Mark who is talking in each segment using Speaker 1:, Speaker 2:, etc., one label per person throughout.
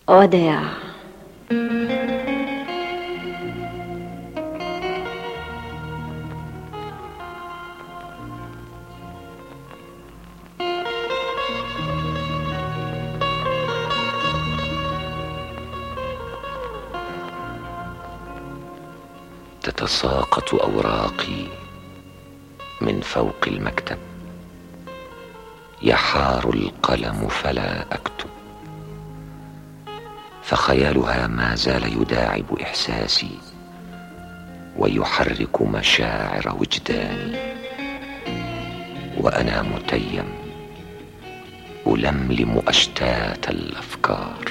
Speaker 1: وداع.
Speaker 2: تتساقط أوراقي من فوق المكتب، يحار القلم فلا أكتب، فخيالها ما زال يداعب إحساسي ويحرك مشاعر وجداني، وأنا متيم ألملم أشتات الأفكار.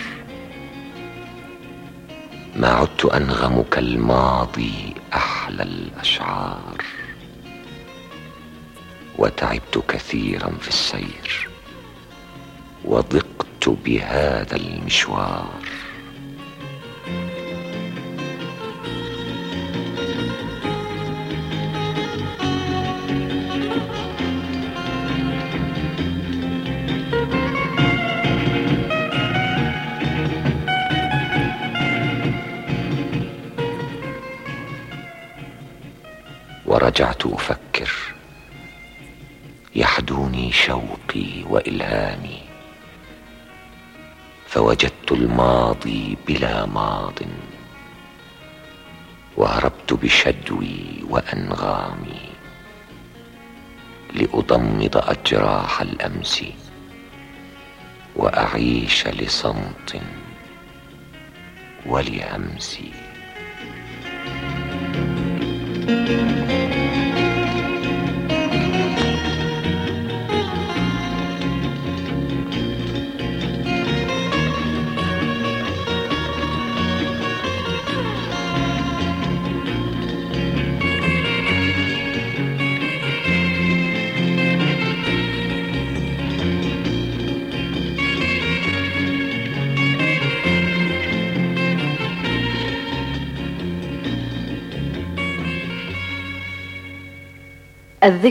Speaker 2: ما عدت أنغم كالماضي أحلى الأشعار، وتعبت كثيرا في السير وضقت بهذا المشوار. ورجعت أفكر، يحدوني شوقي وإلهامي، فوجدت الماضي بلا ماض، وهربت بشدوي وأنغامي لأضمد أجراح الأمس وأعيش لصمت ولهمسي.
Speaker 1: الذكرى